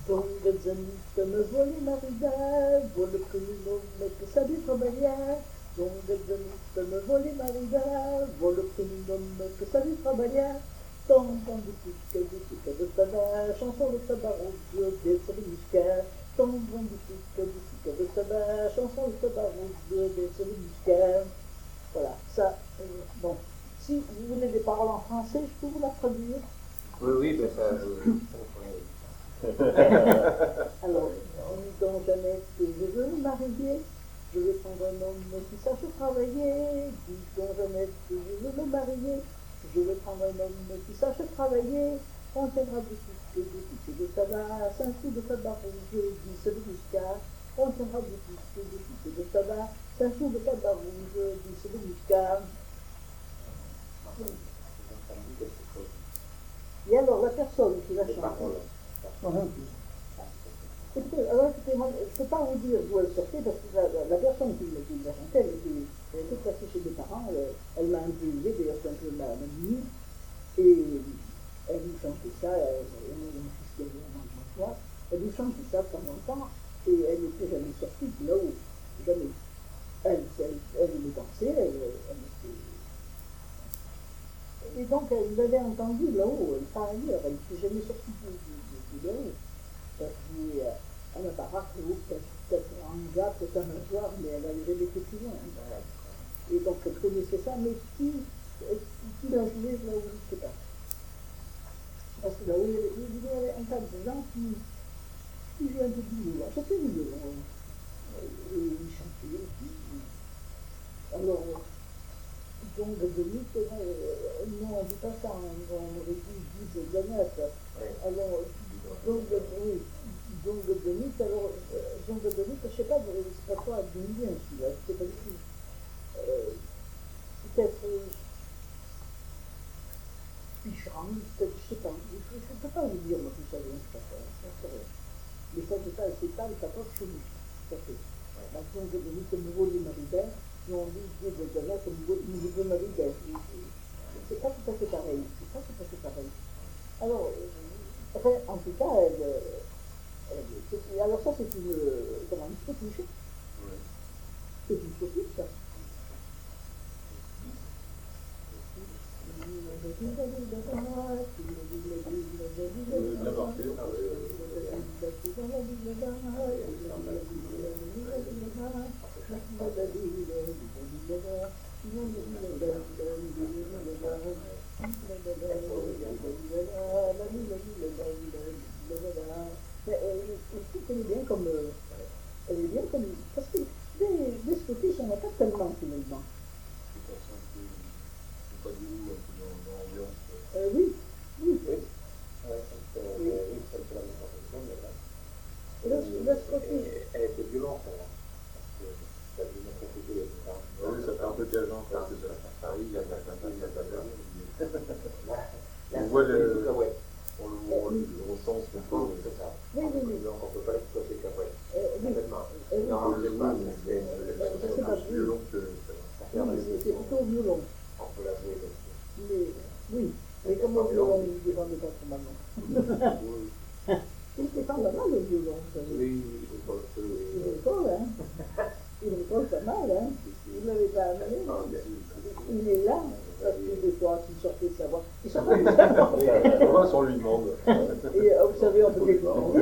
Dongazzanita me vuole maridare, vuole che mi nome che sa di travagliare. Dongazzanita me vuole maridare, vuole che mi nome che sa di travagliare. Tom boutique de tabac, chanson de tabac rouge, des muscat. Tom boutique de tabac, chanson de tabac rouge, des muscat. Voilà, ça, bon. Si vous voulez des paroles en français, je peux vous la traduire. Oui, oui, ben ça Alors, dis donc Jeannette, je veux me marier, je veux prendre un homme qui sache travailler. Dis donc Jeannette, je veux me marier, je veux prendre un homme qui sache travailler. On tiendra des piques de tabac, 5 coups de tabac rouge, 10 de muscat. On tiendra des piques de tabac, 5 coups de tabac rouge, 10 de muscat. Et alors, la personne qui va chanter. Alors, écoutez, moi, je ne peux pas vous dire d'où elle sortait, parce que la personne qui l'a chantée, elle était passée chez mes parents, elle m'a un peu élevée, d'ailleurs c'est un peu ma nuit, et elle nous chantait ça, mon fils qui avait un an de moi, elle nous chantait ça de temps en temps, et elle n'était jamais sortie de là-haut, jamais. Elle aimait danser, elle était... Et donc, elle l'avait entendu là-haut, par ailleurs, elle n'était jamais sortie de là-haut. Elle jouait à la baraque, peut-être en gars, peut-être un soir, mais elle n'avait jamais été plus loin. Et donc, elle connaissait ça, mais qui l'a joué là-haut, je ne sais pas. Parce que là-haut, il y avait un tas de gens qui jouaient un peu du violon. C'était du violon. Et ils chantaient aussi. Alors, donc, Denise, non, on ne dit pas ça, on aurait dit de Jeannette. Alors, donc, oui, donc Denise, alors, donc Denise, je ne sais pas, c'est pas toi, Denise, celui-là, je ne sais pas du tout. Peut-être Pichram, peut-être, je ne sais pas, je ne peux pas vous dire, moi, tout ça, je ne sais pas, mais ça, c'est pas le rapport chez nous, tout à fait. La donc Denise, c'est le nouveau des Maridères. Nous on dit Dieu de Jeannette, c'est le nouveau Maridères. C'est pas tout à fait pareil, c'est pas tout à fait pareil. Alors, enfin, en tout cas, alors ça c'est une, comment, une sottiche. C'est une sottiche, ça. Elle est bien comme, parce que des scottish, il n'y en a pas tellement finalement. Oui. Le scottish. Elle était violente, parce que ça devient compliqué il y a du temps. Oui, ça fait un peu gageant, parce que à Paris, il y a de la on voit le sens qu'on peut. C'est ça. Oui. Donc on ne peut pas exploiter qu'après. Complètement. Non, je sais pas, C'est pas violon que. c'est plutôt violon. on peut la jouer dessus. Oui, mais comme le violon, il ne défendait pas trop mal. Il défend pas mal le violon, vous savez. Oui, je pense que Il le colle, hein. Il le colle pas mal, hein. Vous ne l'avez pas amené. Il est là, parce que des fois, il sortait de sa voix. Il sortait de sa voix. On va sur lui demande. Et observez, on peut découvrir.